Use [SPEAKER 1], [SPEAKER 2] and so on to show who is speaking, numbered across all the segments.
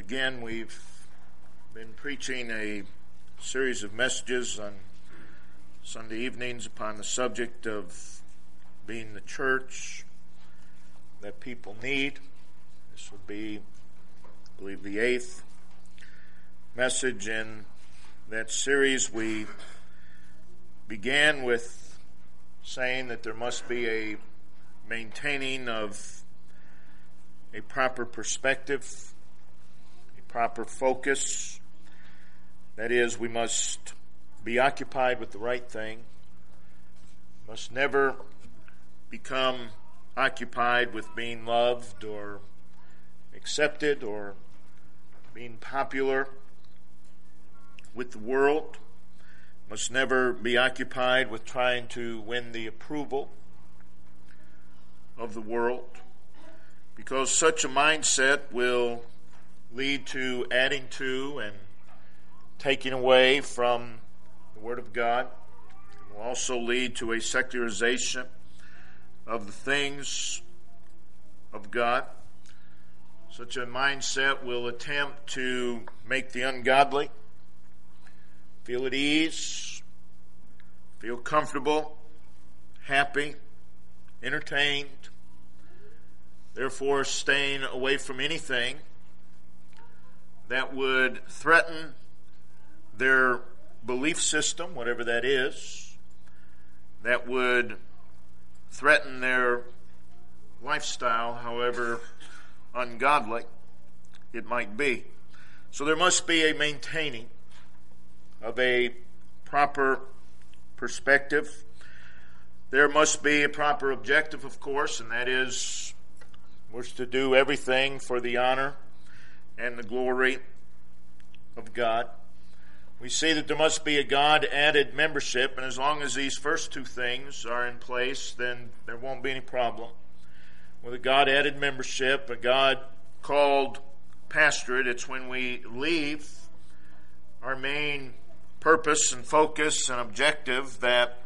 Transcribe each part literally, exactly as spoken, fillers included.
[SPEAKER 1] Again, we've been preaching a series of messages on Sunday evenings upon the subject of being the church that people need. This would be, I believe, the eighth message in that series. We began with saying that there must be a maintaining of a proper perspective, a proper focus. That is, we must be occupied with the right thing, must never become occupied with being loved or accepted or being popular with the world, must never be occupied with trying to win the approval of the world, because such a mindset will lead to adding to and taking away from the Word of God. It will also lead to a secularization of the things of God. Such a mindset will attempt to make the ungodly feel at ease, feel comfortable, happy, entertained, therefore staying away from anything that would threaten their belief system, whatever that is, that would threaten their lifestyle, however ungodly it might be. So there must be a maintaining of a proper perspective. There must be a proper objective, of course, and that is we're to do everything for the honor and the glory of God. We see that there must be a God-added membership, and as long as these first two things are in place, then there won't be any problem. With a God-added membership, a God-called pastorate, it's when we leave our main purpose and focus and objective that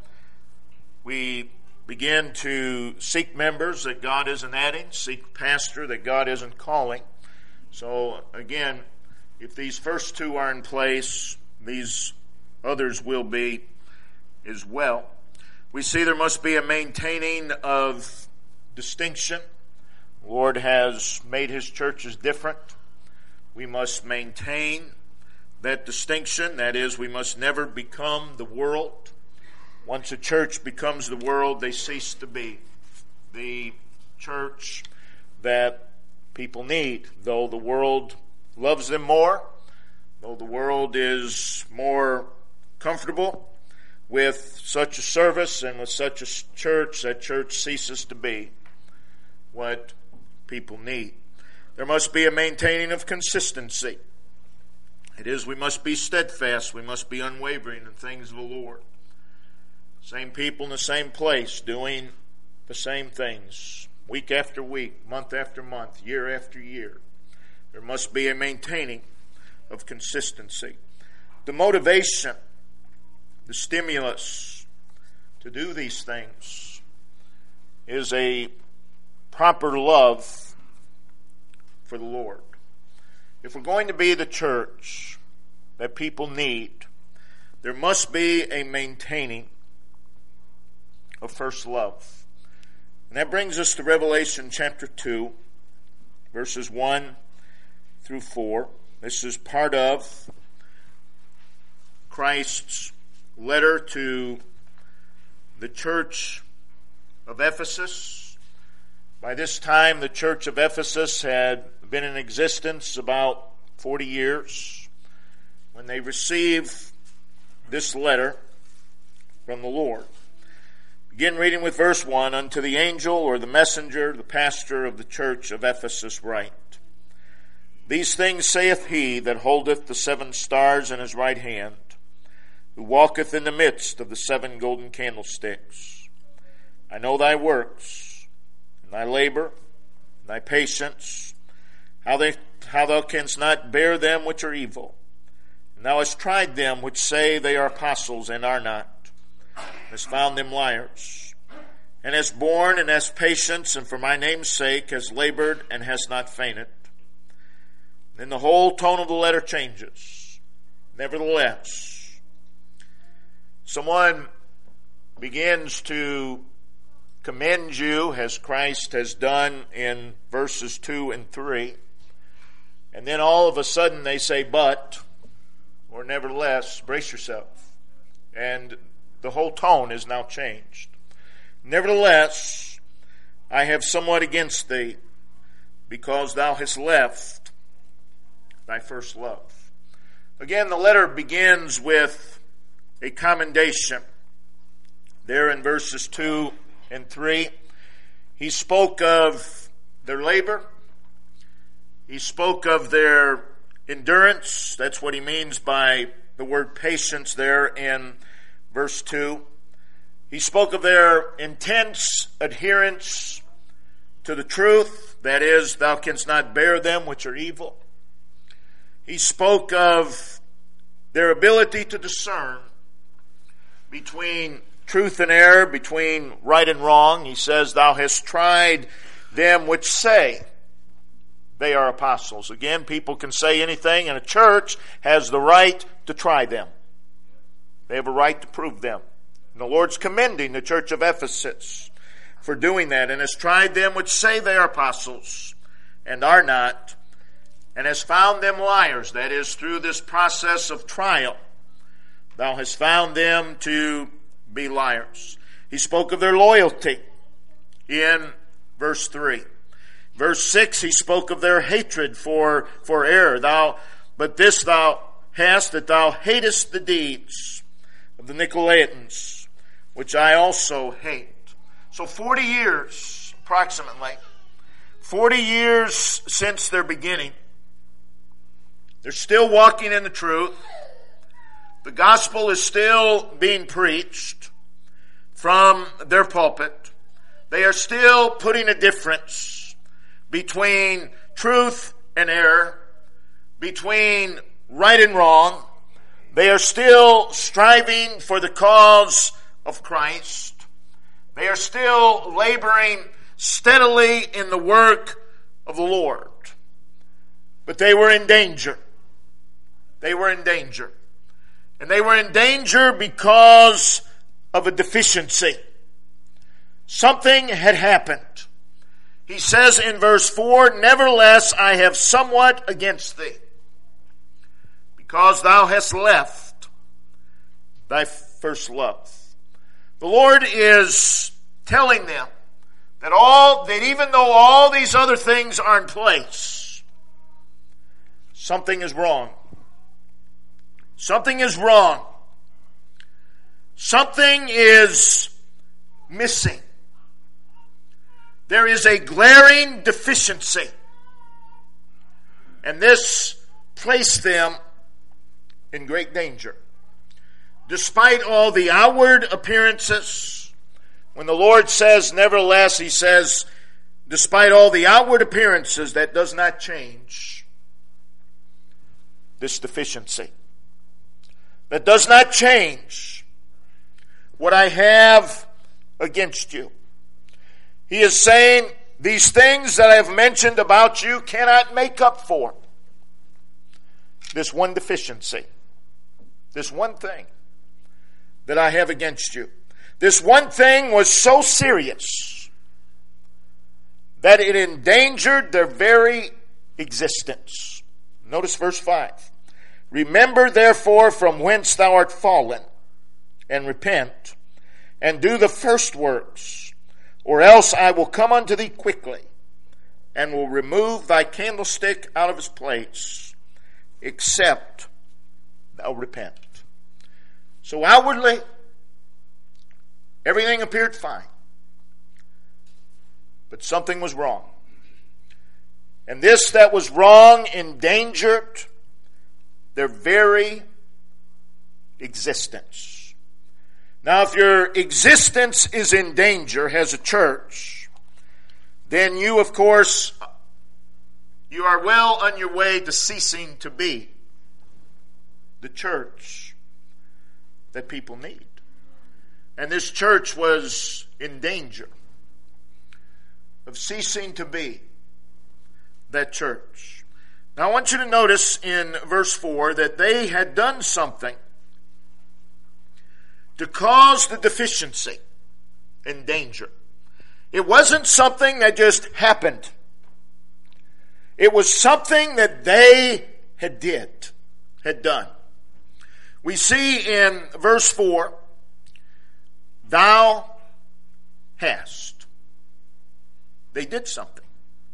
[SPEAKER 1] we begin to seek members that God isn't adding, seek pastor that God isn't calling. So again, if these first two are in place, these others will be as well. We see there must be a maintaining of distinction. The Lord has made His churches different. We must maintain that distinction. That is, we must never become the world. Once a church becomes the world, they cease to be the church that people need. Though the world loves them more, though the world is more comfortable with such a service and with such a church, that church ceases to be what people need. There must be a maintaining of consistency. It is, we must be steadfast. We must be unwavering in things of the Lord. Same people in the same place doing the same things week after week, month after month, year after year. There must be a maintaining of consistency. The motivation, the stimulus to do these things is a proper love for the Lord. If we're going to be the church that people need, there must be a maintaining of first love. And that brings us to Revelation chapter two, verses one through four. This is part of Christ's letter to the church of Ephesus. By this time, the church of Ephesus had been in existence about forty years when they received this letter from the Lord. Begin reading with verse one. Unto the angel or the messenger, the pastor of the church of Ephesus write, These things saith he that holdeth the seven stars in his right hand, who walketh in the midst of the seven golden candlesticks. I know thy works, and thy labor, and thy patience, how they how thou canst not bear them which are evil. And thou hast tried them which say they are apostles and are not, and hast found them liars, and hast borne and hast patience, and for my name's sake hast labored and hast not fainted. then the whole tone of the letter changes. Nevertheless, someone begins to commend you as Christ has done in verses two and three. And then all of a sudden they say, but, or nevertheless, brace yourself. And the whole tone is now changed. Nevertheless, I have somewhat against thee, because thou hast left thy first love. Again, the letter begins with a commendation. There in verses two and three, he spoke of their labor. He spoke of their endurance. That's what he means by the word patience there in verse two. He spoke of their intense adherence to the truth. That is, thou canst not bear them which are evil. He spoke of their ability to discern between truth and error, between right and wrong. He says, thou hast tried them which say they are apostles. Again, people can say anything, and a church has the right to try them. They have a right to prove them. And the Lord's commending the church of Ephesus for doing that, and has tried them which say they are apostles and are not, and has found them liars. That is, through this process of trial, thou hast found them to be liars. He spoke of their loyalty in verse three. Verse six, he spoke of their hatred for, for error. Thou, but this thou hast, that thou hatest the deeds of the Nicolaitans, which I also hate. So forty years, approximately, forty years since their beginning, they're still walking in the truth. The gospel is still being preached from their pulpit. They are still putting a difference between truth and error, between right and wrong. They are still striving for the cause of Christ. They are still laboring steadily in the work of the Lord. But they were in danger. They were in danger. And they were in danger because of a deficiency. Something had happened. He says in verse four, nevertheless, I have somewhat against thee, because thou hast left thy first love. The Lord is telling them that all that even though all these other things are in place, something is wrong. Something is wrong. Something is missing. There is a glaring deficiency. And this placed them in great danger. Despite all the outward appearances, when the Lord says, nevertheless, he says, despite all the outward appearances, that does not change this deficiency. That does not change what I have against you. He is saying, these things that I have mentioned about you cannot make up for this one deficiency. This one thing that I have against you. This one thing was so serious that it endangered their very existence. Notice verse five. Remember therefore from whence thou art fallen, and repent, and do the first works, or else I will come unto thee quickly, and will remove thy candlestick out of his place, except thou repent. So outwardly, everything appeared fine. But something was wrong. And this that was wrong endangered their very existence. Now, if your existence is in danger as a church, then you, of course, you are well on your way to ceasing to be the church that people need. And this church was in danger of ceasing to be that church. Now I want you to notice in verse four that they had done something to cause the deficiency and danger. It wasn't something that just happened. It was something that they had did, had done. We see in verse four, thou hast. They did something.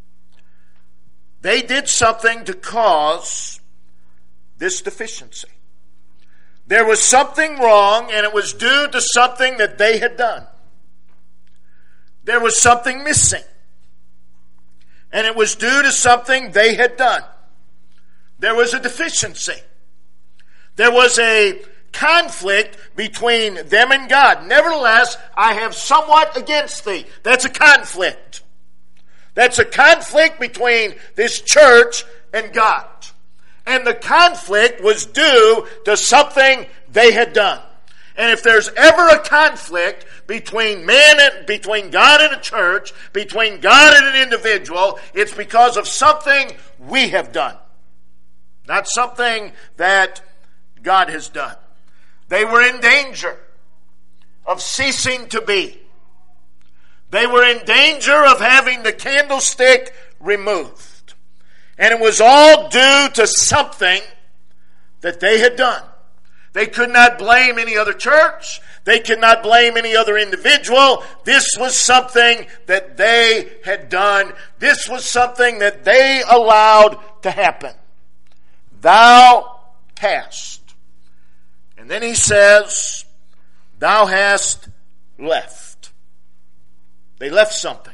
[SPEAKER 1] They did something to cause this deficiency. There was something wrong, and it was due to something that they had done. There was something missing, and it was due to something they had done. There was a deficiency. There was a conflict between them and God. Nevertheless, I have somewhat against thee. That's a conflict. That's a conflict between this church and God. And the conflict was due to something they had done. And if there's ever a conflict between man and between God and a church, between God and an individual, it's because of something we have done, not something that God has done. They were in danger of ceasing to be. They were in danger of having the candlestick removed. And it was all due to something that they had done. They could not blame any other church. They could not blame any other individual. This was something that they had done. This was something that they allowed to happen. Thou hast. And then he says, thou hast left. They left something.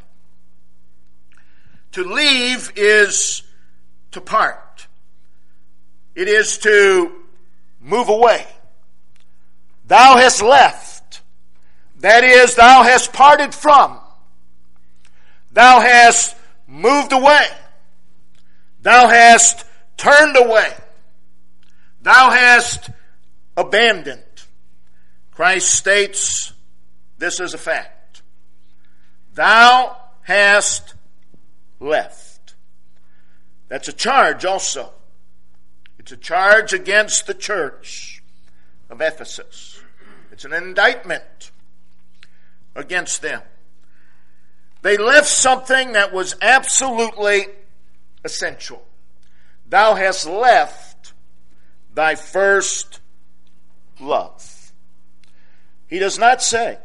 [SPEAKER 1] To leave is to part. It is to move away. Thou hast left. That is, thou hast parted from. Thou hast moved away. Thou hast turned away. Thou hast abandoned. Christ states this as a fact. Thou hast left. That's a charge also. It's a charge against the church of Ephesus. It's an indictment against them. They left something that was absolutely essential. Thou hast left thy first love. He does not say.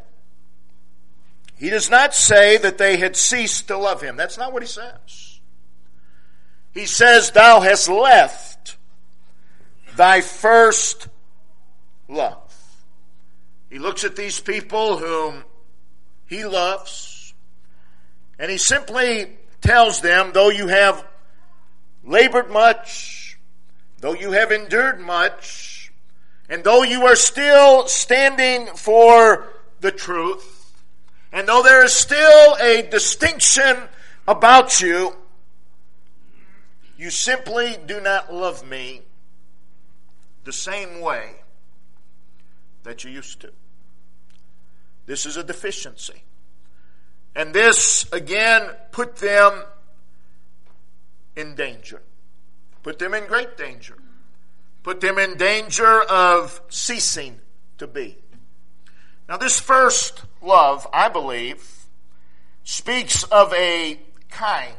[SPEAKER 1] He does not say that they had ceased to love him. That's not what he says. He says, thou hast left thy first love. He looks at these people whom he loves, and he simply tells them, though you have labored much, though you have endured much, and though you are still standing for the truth, and though there is still a distinction about you, you simply do not love me the same way that you used to. This is a deficiency. And this, again, put them in danger. Put them in great danger. Put them in danger of ceasing to be. Now, this first love, I believe, speaks of a kind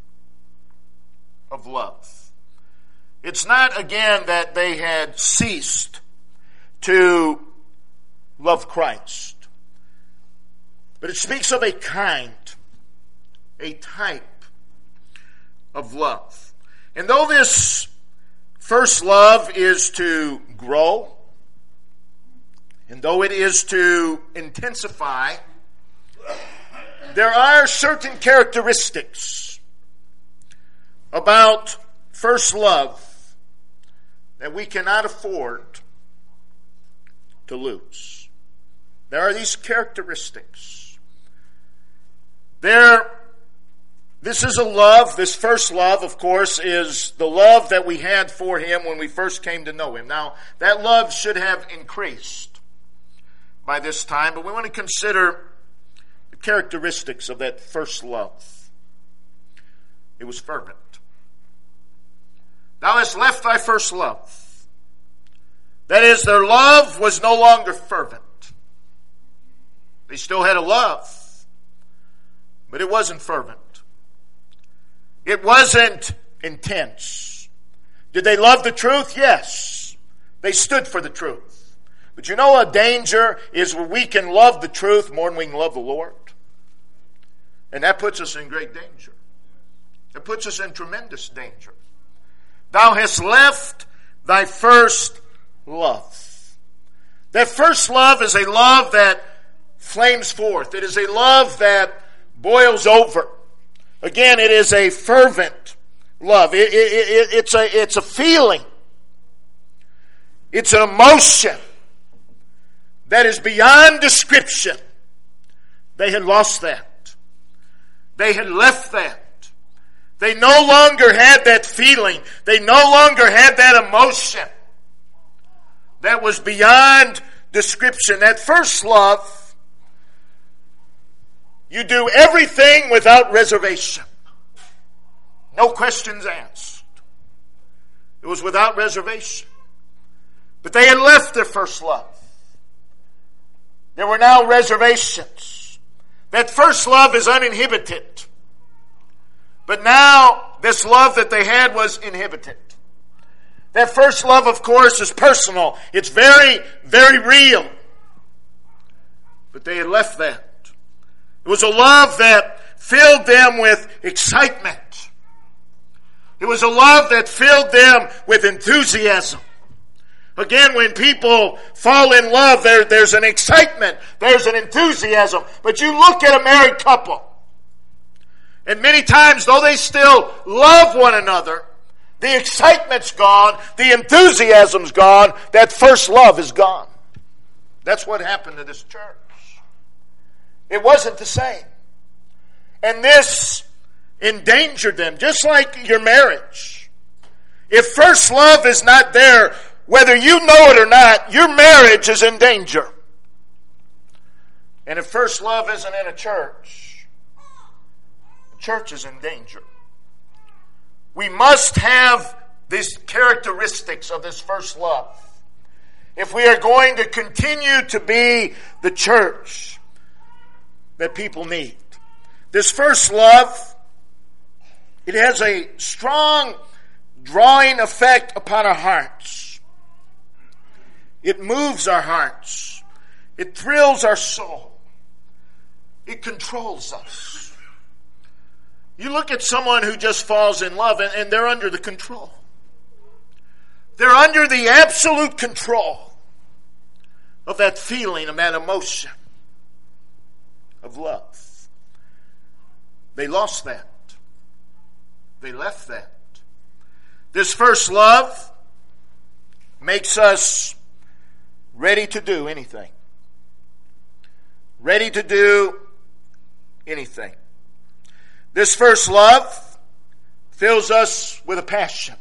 [SPEAKER 1] of love. It's not, again, that they had ceased to love Christ. But it speaks of a kind, a type of love. And though this first love is to grow, and though it is to intensify, there are certain characteristics about first love that we cannot afford to lose. There are these characteristics. There, this is a love, this first love, of course, is the love that we had for him when we first came to know him. Now, that love should have increased by this time, but we want to consider the characteristics of that first love. It was fervent. Thou hast left thy first love. That is, their love was no longer fervent. They still had a love, but it wasn't fervent. It wasn't intense. Did they love the truth? Yes. They stood for the truth. But you know a danger is when we can love the truth more than we can love the Lord. And that puts us in great danger. It puts us in tremendous danger. Thou hast left thy first love. That first love is a love that flames forth. It is a love that boils over. Again, it is a fervent love. It, it, it, it's a, it's a feeling. It's an emotion that is beyond description. They had lost that. They had left that. They no longer had that feeling. They no longer had that emotion that was beyond description. That first love, you do everything without reservation. No questions asked. It was without reservation. But they had left their first love. There were now reservations. That first love is uninhibited. But now this love that they had was inhibited. That first love, of course, is personal. It's very, very real. But they had left that. It was a love that filled them with excitement. It was a love that filled them with enthusiasm. Again, when people fall in love, there, there's an excitement. There's an enthusiasm. But you look at a married couple, and many times, though they still love one another, the excitement's gone, the enthusiasm's gone, that first love is gone. That's what happened to this church. It wasn't the same. And this endangered them, just like your marriage. If first love is not there, whether you know it or not, your marriage is in danger. And if first love isn't in a church, the church is in danger. We must have these characteristics of this first love if we are going to continue to be the church that people need. This first love, it has a strong drawing effect upon our hearts. It moves our hearts. It thrills our soul. It controls us. You look at someone who just falls in love and, and they're under the control. They're under the absolute control of that feeling, of that emotion of love. They lost that. They left that. This first love makes us ready to do anything. Ready to do anything. This first love fills us with a passion.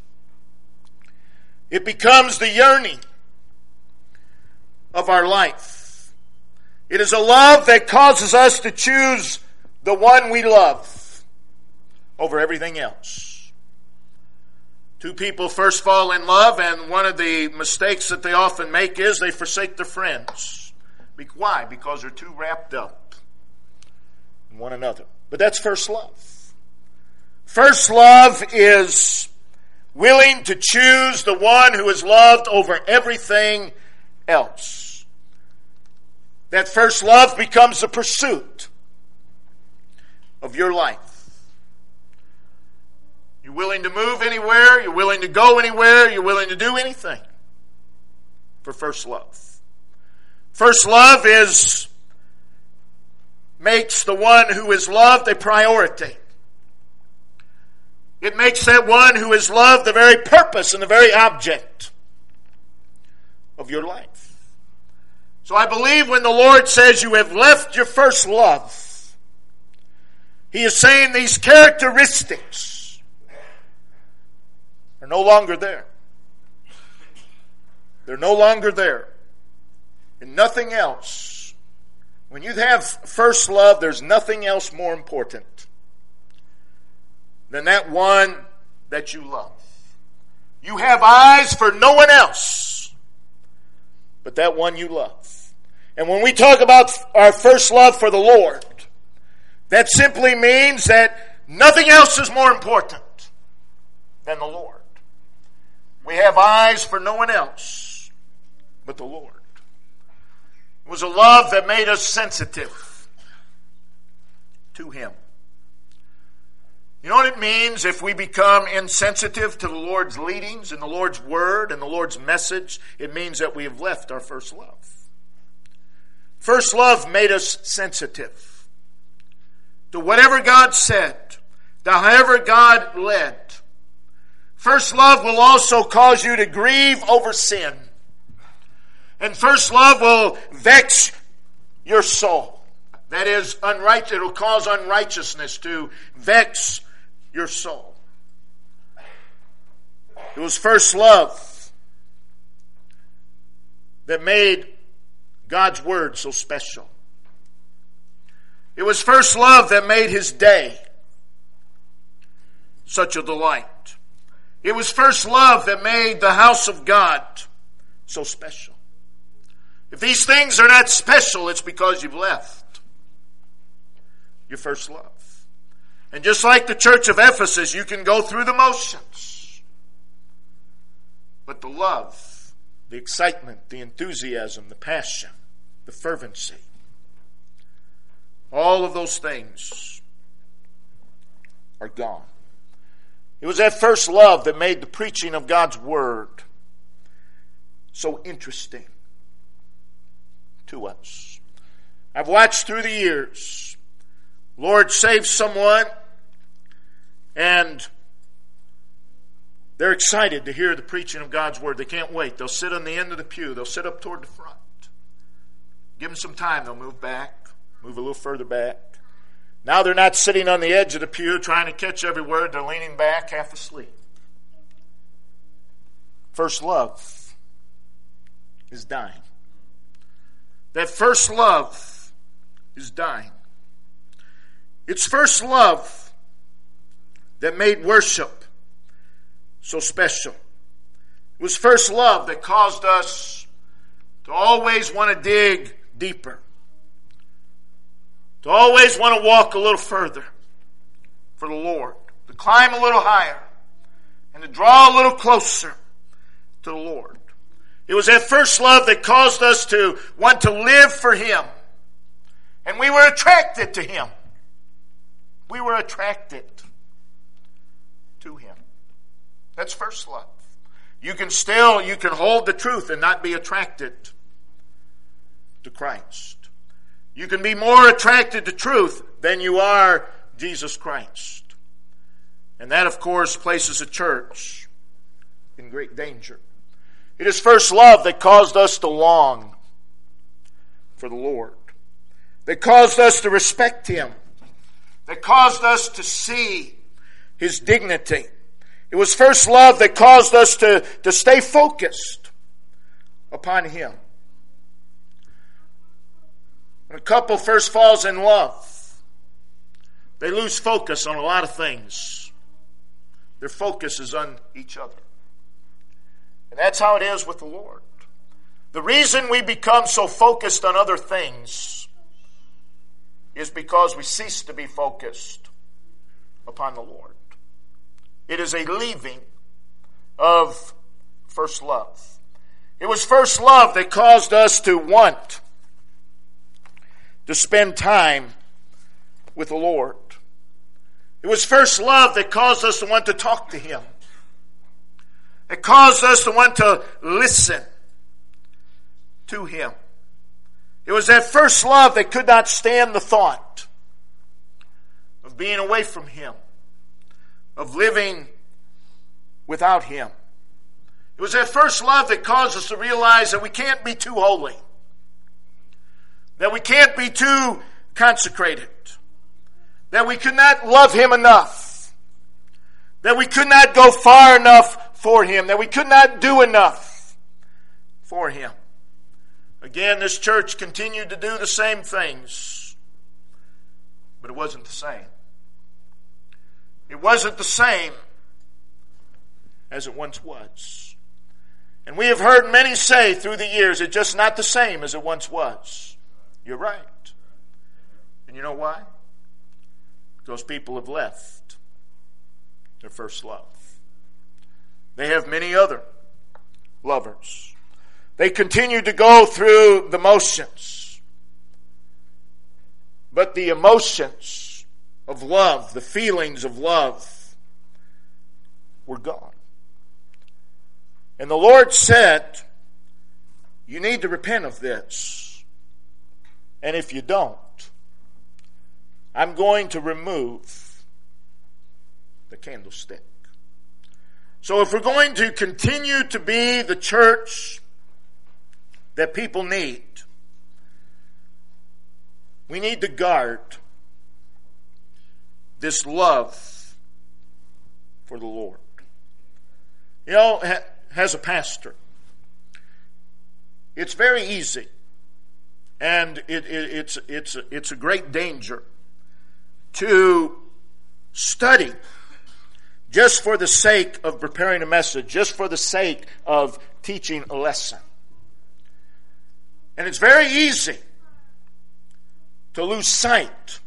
[SPEAKER 1] It becomes the yearning of our life. It is a love that causes us to choose the one we love over everything else. Two people first fall in love, and one of the mistakes that they often make is they forsake their friends. Why? Because they're too wrapped up in one another. But that's first love. First love is willing to choose the one who is loved over everything else. That first love becomes the pursuit of your life. You're willing to move anywhere. You're willing to go anywhere. You're willing to do anything for first love. First love is makes the one who is loved a priority. It makes that one who is loved the very purpose and the very object of your life. So I believe when the Lord says you have left your first love, He is saying these characteristics are no longer there. They're no longer there. And nothing else. When you have first love, there's nothing else more important than that one that you love. You have eyes for no one else but that one you love. And when we talk about our first love for the Lord, that simply means that nothing else is more important than the Lord. We have eyes for no one else but the Lord. It was a love that made us sensitive to Him. You know what it means if we become insensitive to the Lord's leadings and the Lord's word and the Lord's message? It means that we have left our first love. First love made us sensitive to whatever God said, to however God led. First love will also cause you to grieve over sin. And first love will vex your soul. That is, unright- it will cause unrighteousness to vex your soul. It was first love that made God's word so special. It was first love that made His day such a delight. It was first love that made the house of God so special. If these things are not special, it's because you've left your first love. And just like the church of Ephesus, you can go through the motions. But the love, the excitement, the enthusiasm, the passion, the fervency, all of those things are gone. It was that first love that made the preaching of God's word so interesting to us. I've watched through the years Lord save someone, and they're excited to hear the preaching of God's word. They can't wait. They'll sit on the end of the pew. They'll sit up toward the front. Give them some time. They'll move back, move a little further back. Now they're not sitting on the edge of the pew trying to catch every word. They're leaning back, half asleep. First love is dying. That first love is dying. It's first love that made worship so special. It was first love that caused us to always want to dig deeper, to always want to walk a little further for the Lord, to climb a little higher, and to draw a little closer to the Lord. It was that first love that caused us to want to live for Him, and we were attracted to Him. We were attracted to Him. That's first love. You can still, you can hold the truth and not be attracted to Christ. You can be more attracted to truth than you are Jesus Christ. And that, of course, places a church in great danger. It is first love that caused us to long for the Lord, that caused us to respect Him, that caused us to see His dignity. It was first love that caused us to, to stay focused upon Him. When a couple first falls in love, they lose focus on a lot of things. Their focus is on each other. And that's how it is with the Lord. The reason we become so focused on other things is because we cease to be focused upon the Lord. It is a leaving of first love. It was first love that caused us to want to spend time with the Lord. It was first love that caused us to want to talk to Him. It caused us to want to listen to Him. It was that first love that could not stand the thought of being away from Him, of living without Him. It was that first love that caused us to realize that we can't be too holy, that we can't be too consecrated, that we could not love Him enough, that we could not go far enough for Him, that we could not do enough for Him. Again, this church continued to do the same things, but it wasn't the same. It wasn't the same as it once was. And we have heard many say through the years, it's just not the same as it once was. You're right. And you know why? Those people have left their first love. They have many other lovers. They continue to go through the motions. But the emotions of love, the feelings of love, were gone. And the Lord said, you need to repent of this. And if you don't, I'm going to remove the candlestick. So if we're going to continue to be the church that people need, we need to guard this love for the Lord. You know, as a pastor, it's very easy, and it, it, it's it's it's a great danger to study just for the sake of preparing a message, just for the sake of teaching a lesson. And it's very easy to lose sight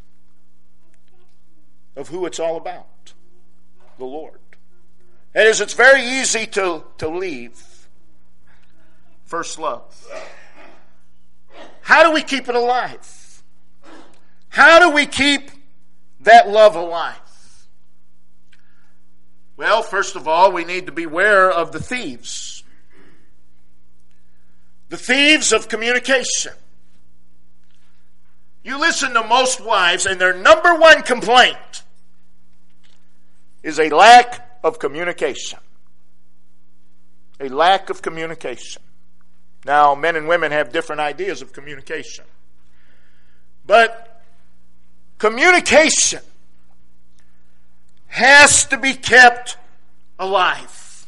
[SPEAKER 1] of who it's all about, the Lord. That is, it's very easy to, to leave first love. How do we keep it alive? How do we keep that love alive? Well, first of all, we need to beware of the thieves. The thieves of communication. You listen to most wives, and their number one complaint is a lack of communication. A lack of communication. Now, men and women have different ideas of communication. But communication has to be kept alive.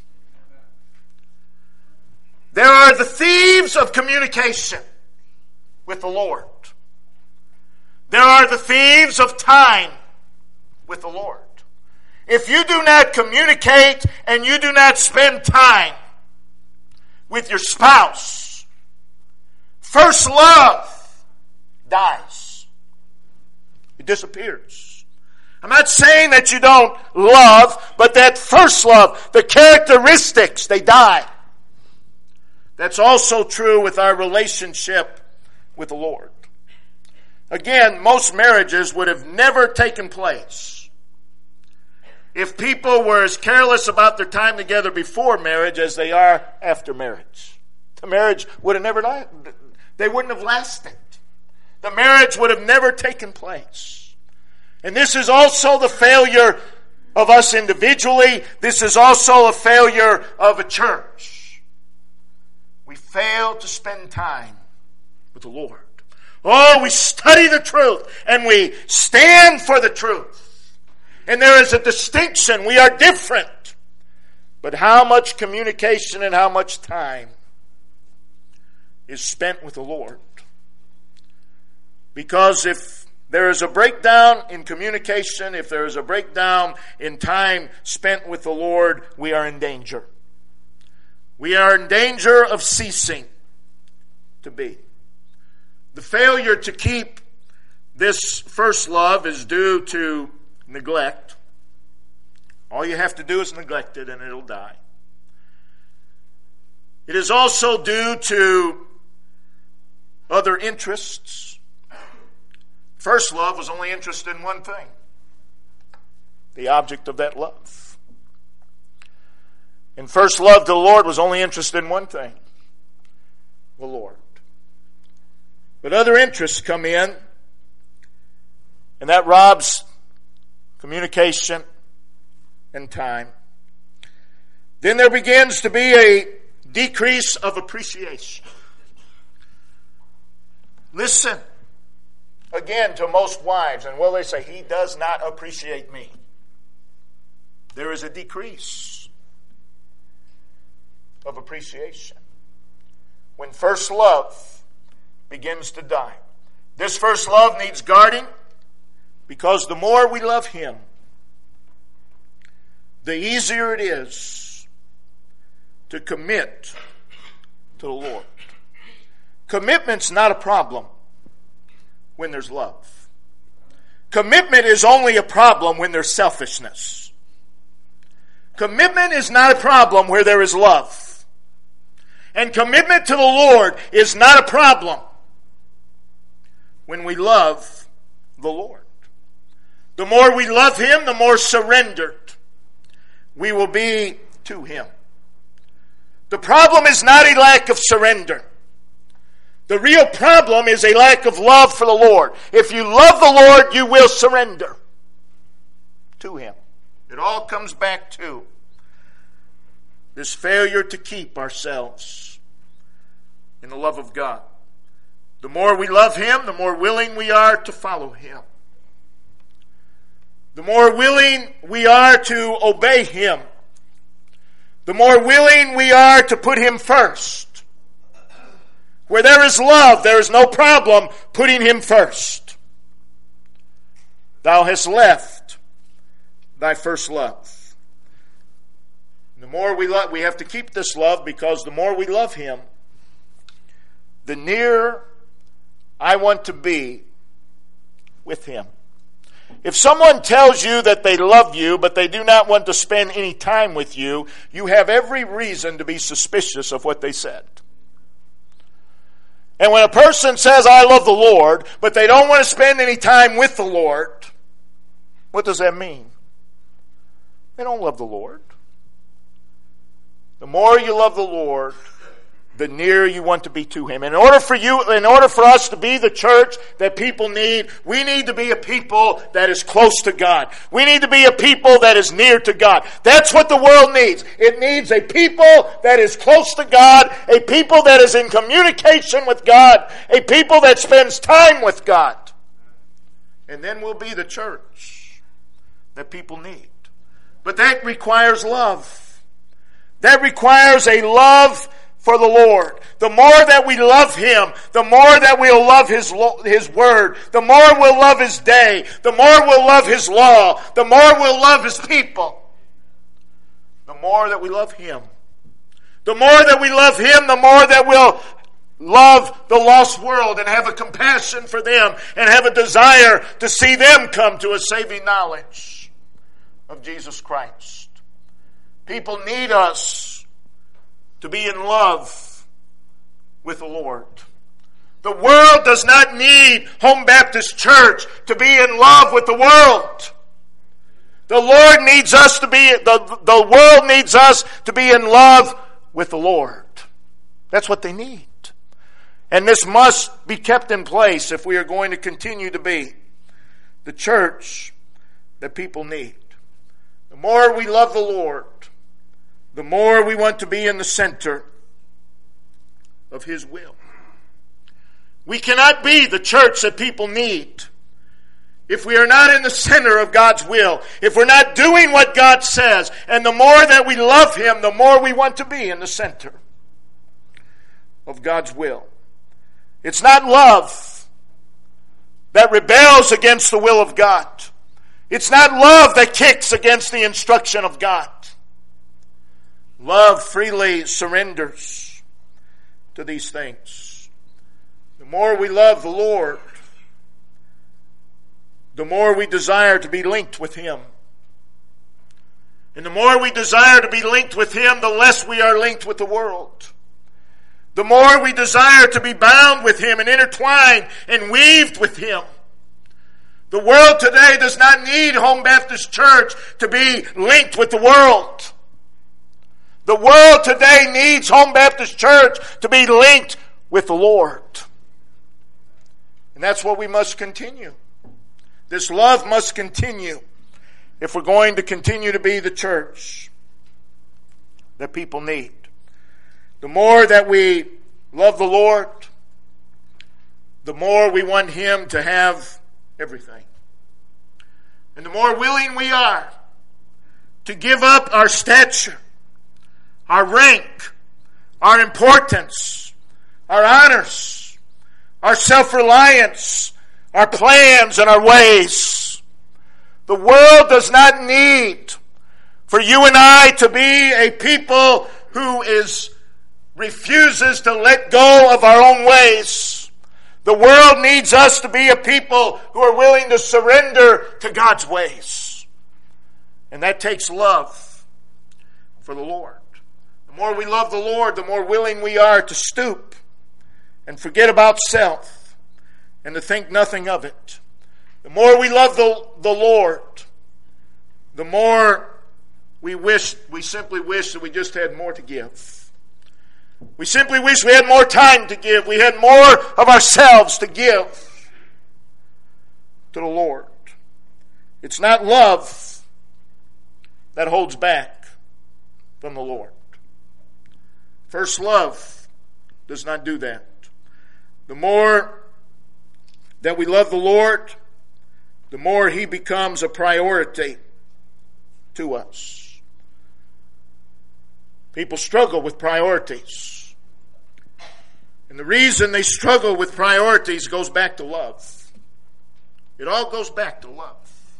[SPEAKER 1] There are the thieves of communication with the Lord. There are the thieves of time with the Lord. If you do not communicate and you do not spend time with your spouse, first love dies. It disappears. I'm not saying that you don't love, but that first love, the characteristics, they die. That's also true with our relationship with the Lord. Again, most marriages would have never taken place if people were as careless about their time together before marriage as they are after marriage. The marriage would have never, they wouldn't have lasted. The marriage would have never taken place. And this is also the failure of us individually. This is also a failure of a church. We fail to spend time with the Lord. Oh, we study the truth and we stand for the truth. And there is a distinction. We are different. But how much communication and how much time is spent with the Lord? Because if there is a breakdown in communication, if there is a breakdown in time spent with the Lord, we are in danger. We are in danger of ceasing to be. The failure to keep this first love is due to neglect. All you have to do is neglect it and it'll die. It is also due to other interests. First love was only interested in one thing: the object of that love. And first love to the Lord was only interested in one thing: the Lord. But other interests come in, and that robs communication and time. Then there begins to be a decrease of appreciation. Listen again to most wives, and will they say, he does not appreciate me. There is a decrease of appreciation. When first love begins to die. This first love needs guarding, because the more we love Him, the easier it is to commit to the Lord. Commitment's not a problem when there's love. Commitment is only a problem when there's selfishness. Commitment is not a problem where there is love. And commitment to the Lord is not a problem when we love the Lord. The more we love Him, the more surrendered we will be to Him. The problem is not a lack of surrender. The real problem is a lack of love for the Lord. If you love the Lord, you will surrender to Him. It all comes back to this failure to keep ourselves in the love of God. The more we love Him, the more willing we are to follow Him. The more willing we are to obey Him. The more willing we are to put Him first. Where there is love, there is no problem putting Him first. Thou hast left thy first love. The more we love, we have to keep this love, because the more we love Him, the nearer I want to be with Him. If someone tells you that they love you, but they do not want to spend any time with you, you have every reason to be suspicious of what they said. And when a person says, I love the Lord, but they don't want to spend any time with the Lord, what does that mean? They don't love the Lord. The more you love the Lord, the nearer you want to be to Him. In order for you, in order for us to be the church that people need, we need to be a people that is close to God. We need to be a people that is near to God. That's what the world needs. It needs a people that is close to God, a people that is in communication with God, a people that spends time with God. And then we'll be the church that people need. But that requires love. That requires a love for the Lord. The more that we love Him, the more that we'll love His, His Word, the more we'll love His day, the more we'll love His law, the more we'll love His people. The more that we love Him. The more that we love Him, the more that we'll love the lost world and have a compassion for them and have a desire to see them come to a saving knowledge of Jesus Christ. People need us to be in love with the Lord. The world does not need Home Baptist Church to be in love with the world. The Lord needs us to be, the, the world needs us to be in love with the Lord. That's what they need. And this must be kept in place if we are going to continue to be the church that people need. The more we love the Lord, the more we want to be in the center of His will. We cannot be the church that people need if we are not in the center of God's will, if we're not doing what God says. And the more that we love Him, the more we want to be in the center of God's will. It's not love that rebels against the will of God. It's not love that kicks against the instruction of God. Love freely surrenders to these things. The more we love the Lord, the more we desire to be linked with Him. And the more we desire to be linked with Him, the less we are linked with the world. The more we desire to be bound with Him and intertwined and weaved with Him. The world today does not need Home Baptist Church to be linked with the world. The world today needs Home Baptist Church to be linked with the Lord. And that's what we must continue. This love must continue if we're going to continue to be the church that people need. The more that we love the Lord, the more we want Him to have everything. And the more willing we are to give up our stature, our rank, our importance, our honors, our self-reliance, our plans and our ways. The world does not need for you and I to be a people who is refuses to let go of our own ways. The world needs us to be a people who are willing to surrender to God's ways. And that takes love for the Lord. The more we love the Lord, the more willing we are to stoop and forget about self and to think nothing of it. The more we love the, the Lord, the more we wish, we simply wish that we just had more to give. We simply wish we had more time to give. We had more of ourselves to give to the Lord. It's not love that holds back from the Lord. First love does not do that. The more that we love the Lord, the more He becomes a priority to us. People struggle with priorities. And the reason they struggle with priorities goes back to love. It all goes back to love.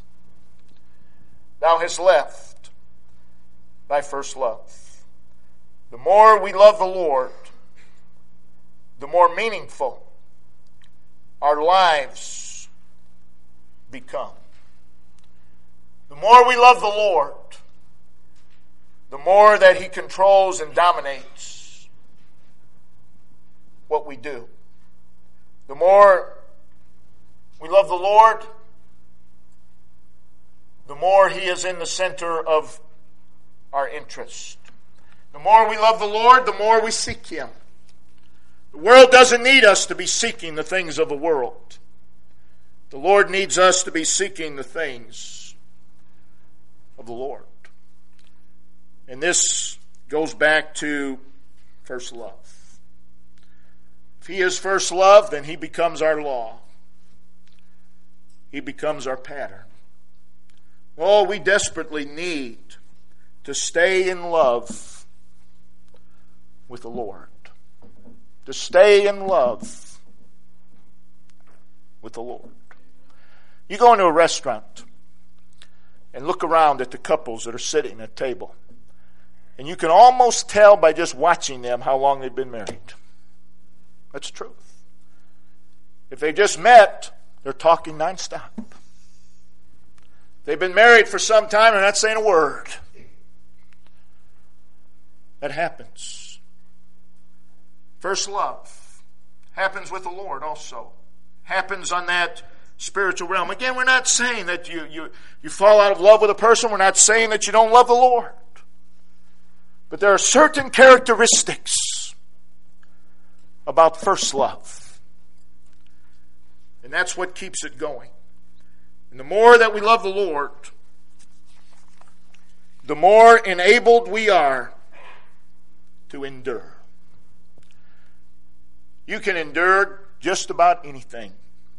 [SPEAKER 1] Thou hast left thy first love. The more we love the Lord, the more meaningful our lives become. The more we love the Lord, the more that He controls and dominates what we do. The more we love the Lord, the more He is in the center of our interest. The more we love the Lord, the more we seek Him. The world doesn't need us to be seeking the things of the world. The Lord needs us to be seeking the things of the Lord. And this goes back to first love. If He is first love, then He becomes our law. He becomes our pattern. Oh, we desperately need to stay in love with the Lord. To stay in love with the Lord. You go into a restaurant and look around at the couples that are sitting at a table. And you can almost tell by just watching them how long they've been married. That's the truth. If they just met, they're talking nonstop. They've been married for some time, they're not saying a word. That happens. First love happens with the Lord also. Happens on that spiritual realm. Again, we're not saying that you, you, you fall out of love with a person. We're not saying that you don't love the Lord. But there are certain characteristics about first love. And that's what keeps it going. And the more that we love the Lord, the more enabled we are to endure. You can endure just about anything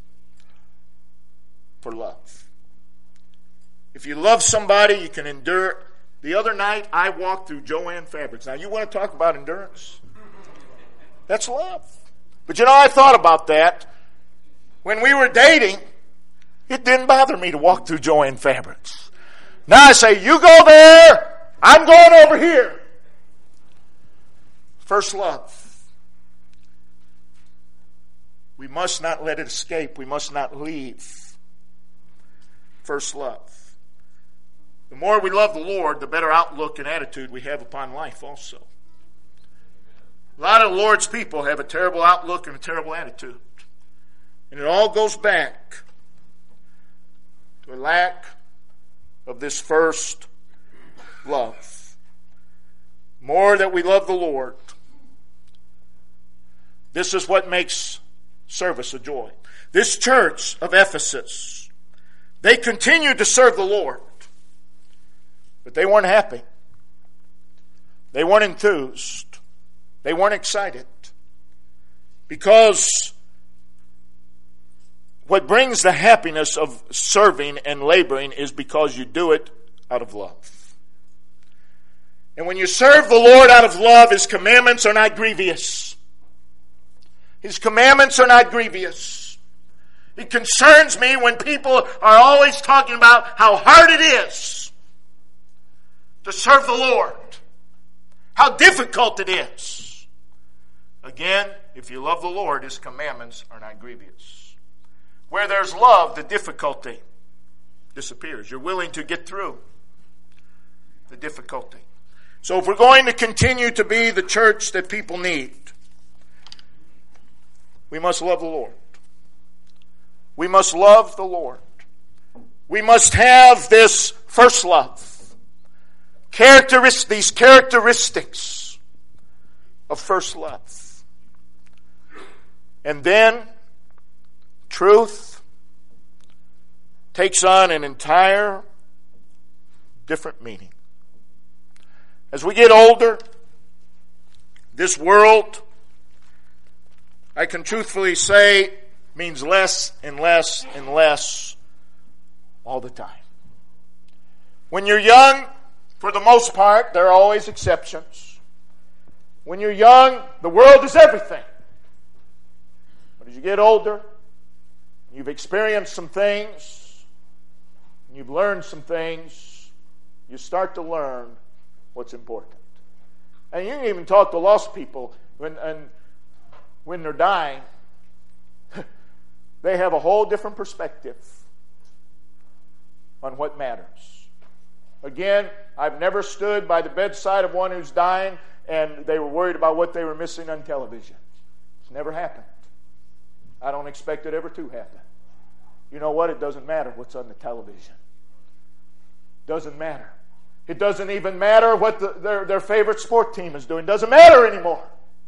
[SPEAKER 1] for love. If you love somebody, you can endure. The other night, I walked through Jo-Ann Fabrics. Now, you want to talk about endurance? That's love. But you know, I thought about that. When we were dating, it didn't bother me to walk through Jo-Ann Fabrics. Now I say, you go there, I'm going over here. First love. We must not let it escape. We must not leave first love. The more we love the Lord, the better outlook and attitude we have upon life also. A lot of the Lord's people have a terrible outlook and a terrible attitude. And it all goes back to a lack of this first love. More that we love the Lord. This is what makes service a joy. This church of Ephesus, they continued to serve the Lord, but they weren't happy. They weren't enthused. They weren't excited. Because what brings the happiness of serving and laboring is because you do it out of love. And when you serve the Lord out of love, His commandments are not grievous. His commandments are not grievous. It concerns me when people are always talking about how hard it is to serve the Lord. How how difficult it is. Again, if you love the Lord, His commandments are not grievous. Where there's love, the difficulty disappears. You're willing to get through the difficulty. So if we're going to continue to be the church that people need, we must love the Lord. We must love the Lord. We must have this first love. Characteris- these characteristics of first love. And then truth takes on an entire different meaning. As we get older, this world, I can truthfully say, means less and less and less all the time. When you're young, for the most part, there are always exceptions. When you're young, the world is everything. But as you get older, you've experienced some things, and you've learned some things, you start to learn what's important. And you can even talk to lost people when, and when they're dying. They have a whole different perspective on what matters. Again, I've never stood by the bedside of one who's dying and they were worried about what they were missing on television. It's never happened. I don't expect it ever to happen. You know what? It doesn't matter what's on the television. Doesn't matter. It doesn't even matter what the, their, their favorite sport team is doing. Doesn't matter anymore.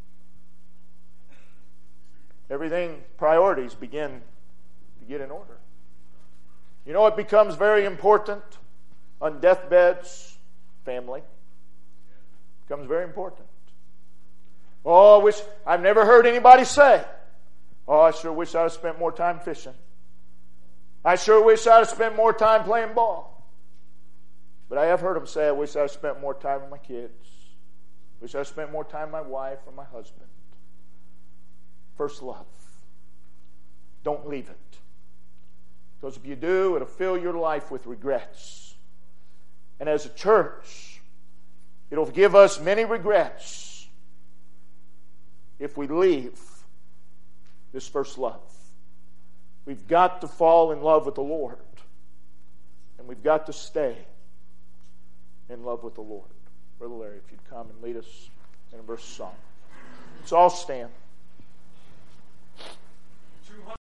[SPEAKER 1] Everything, priorities begin to get in order. You know what becomes very important on deathbeds? Family. Becomes very important. Oh, I wish, I've never heard anybody say, oh, I sure wish I'd have spent more time fishing. I sure wish I'd have spent more time playing ball. But I have heard them say, I wish I'd have spent more time with my kids. Wish I'd have spent more time with my wife or my husband. First love. Don't leave it. Because if you do, it'll fill your life with regrets. And as a church, it'll give us many regrets if we leave this first love. We've got to fall in love with the Lord. And we've got to stay in love with the Lord. Brother Larry, if you'd come and lead us in a verse of song. Let's all stand.